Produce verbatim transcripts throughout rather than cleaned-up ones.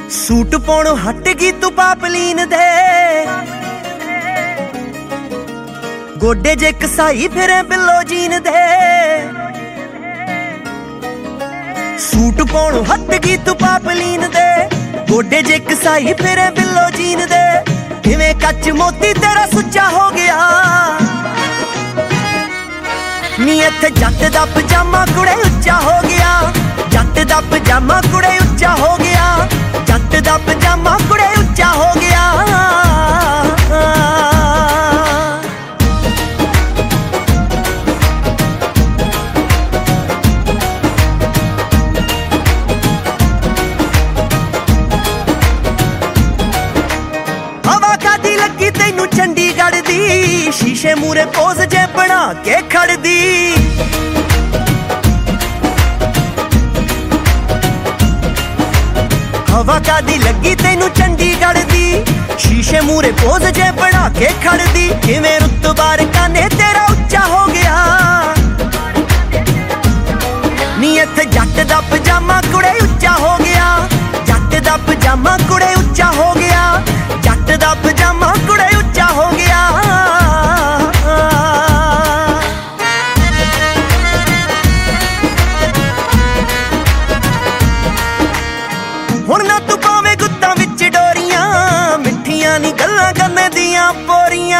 Suit पाउणों हट गई तू पापलीन दे, गोडे जे कसाई फिरे बिलो जीन दे। सूट पाउणों हट गई तू पापलीन दे, गोडे जे कसाई फिरे बिलो जीन दे। किवें कच मोती तेरा सुच्चा हो गया नी, इत्थे जट दा पजामा कुड़े उच्चा हो गया। जट दा पजामा कुड़े उच्चा हो गया, जट दा पजामा कुड़े उच्चा हो गया। हवा कादी लगी तैनू चंडीगढ़ दी, शीशे मूरे पोज जे बना के खड़दी। हवा कादी लगी तैनू चंडीगढ़ दी, शीशे मूरे पोज जे बना के खड़दी। किवें रुतबा काने तेरा उच्चा हो गया नी, इत्थे जट दा पजामा कुड़े उच्चा हो गया। जट दा पजामा कुड़े उच्चा हो गया, जट दा पजामा कुड़े उच्चा हो गया। हुण ना तू पावे गुत्तां विच डोरियां, मिठियां नी गल्लां करने दियां पोरियां।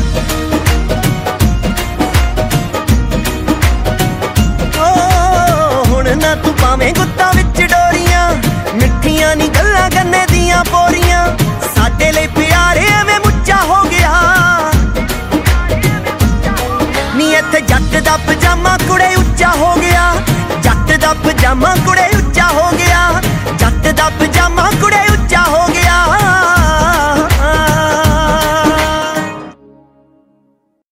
ओ हुण ना तू पावे गुत्तां विच डोरियां, मिठियां नी गल्लां करने दियां पोरियां। साडे लई